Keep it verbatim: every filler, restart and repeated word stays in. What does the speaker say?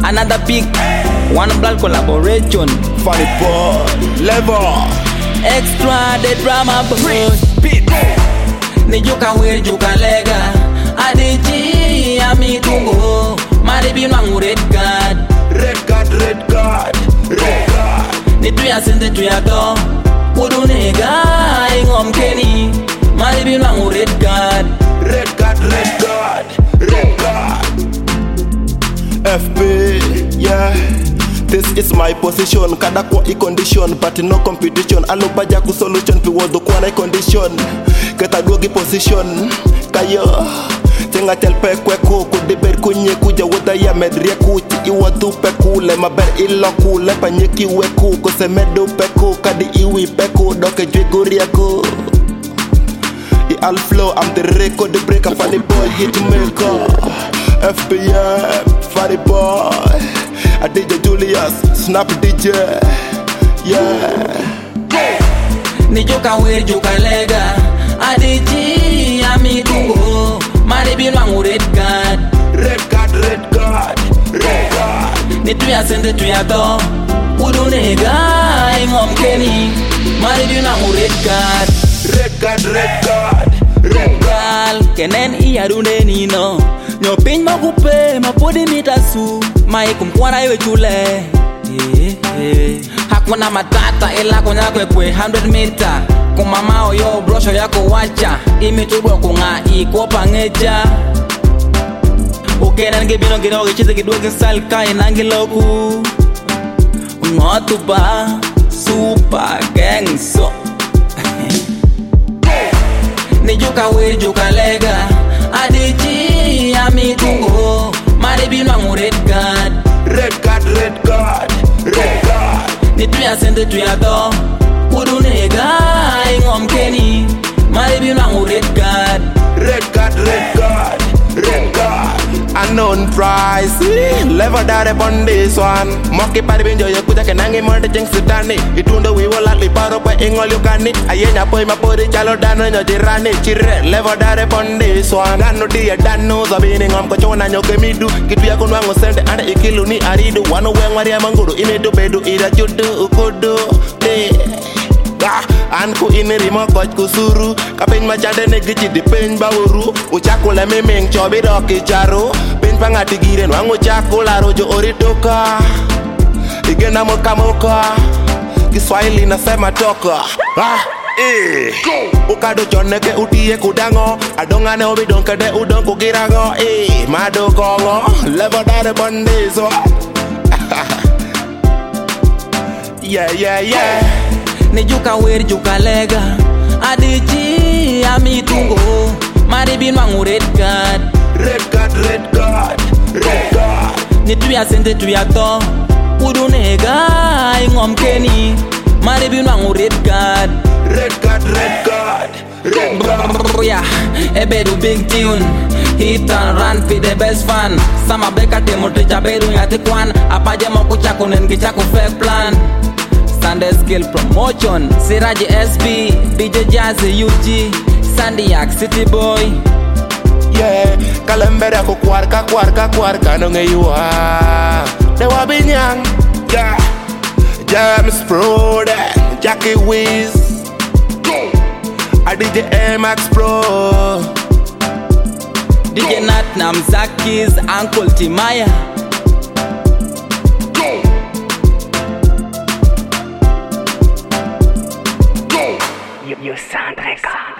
Another big One Blood collaboration. Funny boy, level Extra the drama boy. Ni juka wir juka lega Adiji ami tungo Maribi nwangu red card. Red card, red card, red card. Ni tuya sende tuya do Udu nega ingom keni Maribi nwangu red card. Red card, red card, red card. F B, yeah. This is my position. Kada kwa i condition, but no competition. Alo baja ku solution, pi wodo kwa na condition. Keta dogi position, kayo. Tenga tel pe kwe ko, kudiber kunye kuja woda ya medrie kuti. Iwa tu pe kule, maber ilo kule. Panyeki we ku, kose medo pe ku. Kadi iwi pe ku, doke jwiguri ya ku. I all flow, I'm the record, the breaker. Funny boy, hit maker. F B M, funny boy. I D J Julius, Snap D J, yeah. Ni joka wir joka lega Adiji ami tungo Maribi nwangu red card. Red card, red card, red card. Ni tuya sende tuya do Udu nega ingom keni Maribi nwangu red card. Red card, red card, red card. Gal kenen iya runde nino Nyo pin makupe mapodi mitasu Maikum kwana iwe chule yeah, yeah. Hakuna matata ila konya kwe kwe one hundred meter. Kumamao yo brosho yako wacha Imitubwa kunga ikopa ngeja Ukena nge bino gino gichize gidwa gisal kai nangi loku Ngotuba super gang so Ni juka wir juka lega Adiji ami tungo Maribi nwangu red card. Red card, red card, red card. Ni tuya sende tuya do Udu nega ingom keni Maribi nwangu red card. Red card, red card, red card. Unknown price, level dare on this one. Moki pari binjo yo kuja kenangi monde jeng sudani. Itundo wiwo latli paro pa ingol yukani. Ayenya poi mapori chalo dano nyo jirani. Chire level dare on this one. Dano dia dano zabini ngom kochona nyoke midu. Kitu ya kunwango sende ane ikilu ni aridu. Wano wengwari ya manguru imidu bedu ida judu ukudu. Eh. Anku ini rimo koj kusuru Kapin machade negichi di pen bawuru Uchaku le miming chobi doki charu Pin pangati giren wang uchaku la rojo oritoka Igena moka moka Kiswahili nasema toka ah, eh. Ukado choneke utiye kudango Adongane obi donkede udon kukirago eh. Mado kongo Levo dare bondezo Yeah, yeah, yeah. Ni juka wir juka lega Adiji ami tungo Maribi nwangu red card. Red card, red card, red card. Ni tuya sende tuya to Udu nega ingom keni Maribi nwangu red card. Red card, red card, red card. Yeah, ebedu big tune Hit and run for the best fan. Sama beka temo techa bedu nyati kwan Apaje moku chako nengi chako fake plan. Sunday Skill Promotion Siraji S B, D J Jazzy U G, Sandiak City Boy. Yeah, kalembere ko kwarka kwarka kwarka no ngeyua. Dewa binyang. Yeah, James Pro, Jackie Wiz, a D J M X Pro, D J Nat Namzakis, Uncle Timaya. You, you sound like a